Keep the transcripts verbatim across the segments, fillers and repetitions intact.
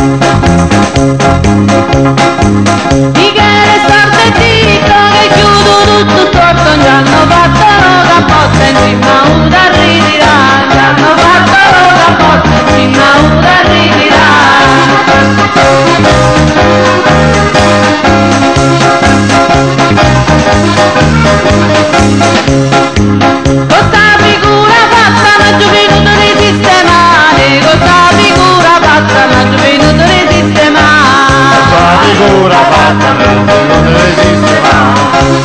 Michele Sarmentito che chiudo tutto sotto, ci hanno fatto lo cappotto e ci mauda a ritirare, ci hanno fatto lo cappotto e ci mauda a ritirare. Questa figura fatta non ci venuto di sistemare, questa figura fatta non ci venuto di sistemare, questa figura fatta non ci venuto di sistemare.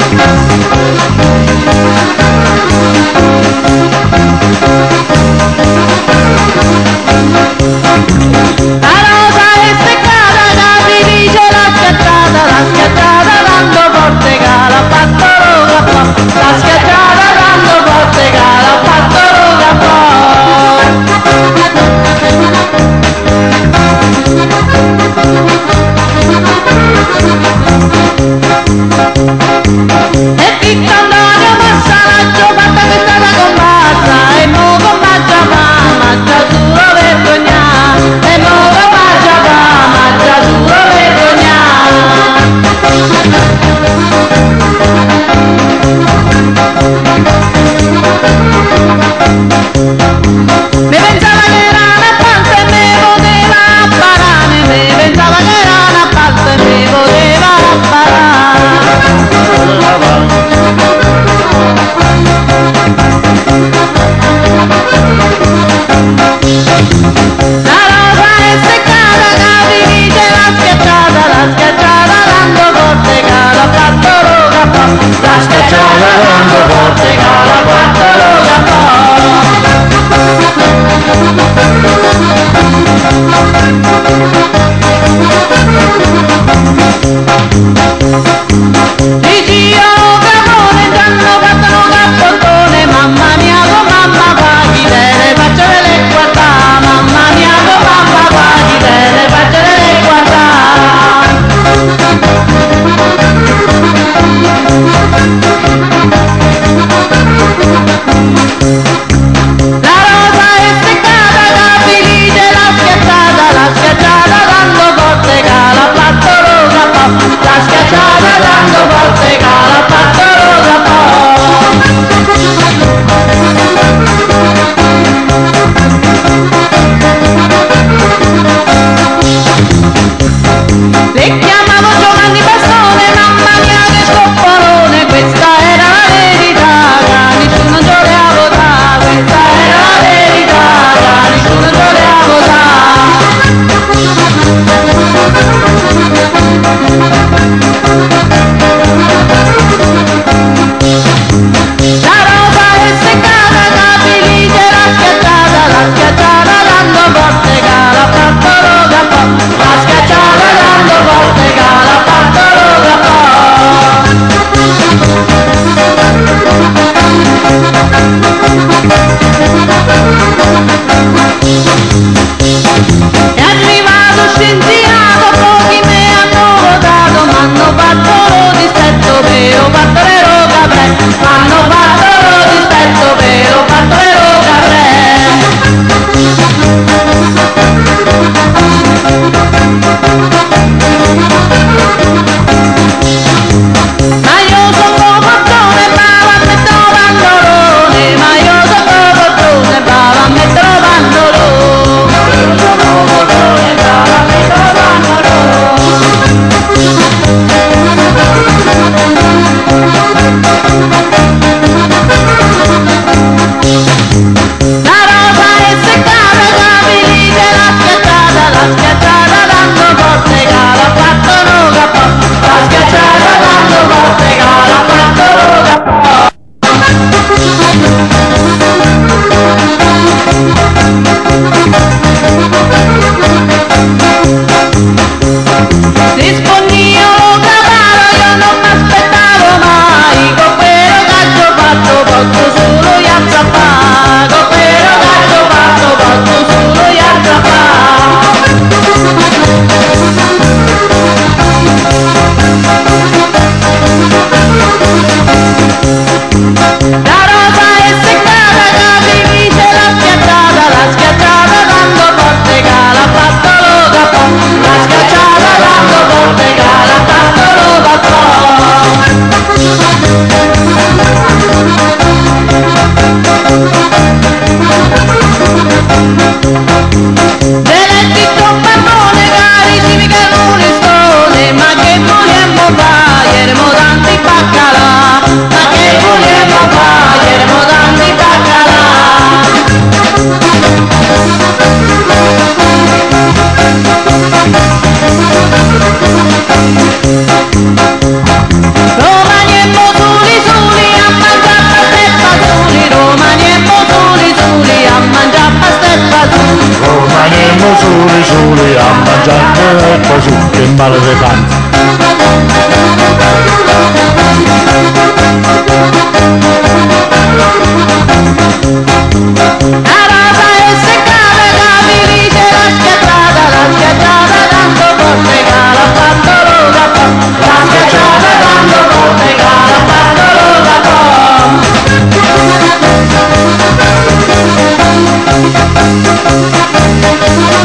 La rosa è seccata, la felice l'ha schiacciata, l'ha schiacciata tanto forte che l'ha fatto lo cappò, l'ha schiacciata tanto forte che l'ha fatto lo cappò. E Picco Antonio Massalaggio fatta questa da comparsa, e mo combacia fa, mangia solo vergognare, e mo combacia fa, mangia solo vergognare. Mi pensava che era una panza e mi poteva apparare, mi pensava che era una panza e mi poteva apparare. La rosa è seccata, la felice l'ha schiacciata, l'ha schiacciata tanto forte che l'ha fatto lo cappò, l'ha schiacciata tanto forte che l'ha fatto lo cappò. Gigio Capone ci hanno fatto un cappottone, mamma mia con mamma fa chi te le faccio le guardare, mamma mia con mamma fa chi te le faccio le guardare. La rosa è seccata, la felice l'ha schiacciata, l'ha schiacciata tanto forte che l'ha fatto lo cappò, l'ha schiacciata tanto forte che l'ha fatto lo cappò. Le chiamavo Giovanni Bastone, mamma mia che scoppolone, questa era la verità, che nessuno voleva votare, questa era la verità, che nessuno voleva votare. La rosa è seccata, la felice l'ha schiacciata, l'ha schiacciata tanto forte che l'ha fatto lo cappò, l'ha schiacciata tanto forte che l'ha fatto lo cappò. È arrivato scienziato, pochi me hanno votato, m'hanno fatto lo dispetto per ho fatto le rocabre, m'hanno fatto lo dispetto per ho fatto le rocabre. Ma io sono coglione, brava a mettere pannolone, ma io sono coglione, brava a mettere pannolone, io sono coglione, brava a mettere La rosa è seccata, la felice l'ha schiacciata, l'ha schiacciata tanto forte che l'ha fatto lo cappò, l'ha schiacciata tanto forte che l'ha fatto lo cappò. Rispondi io caparo, io non m'aspettavo mai, con quello che ho fatto posso solo io azzappare, con quello che ho fatto posso solo io azzappare. soli soli a mangiare e poi su che maledettante. La rosa è seccata, la felice la schiacciata, la schiacciata tanto forte che l'ha fatto l'ugato, la schiacciata tanto forte che l'ha fatto l'ugato. Thank you.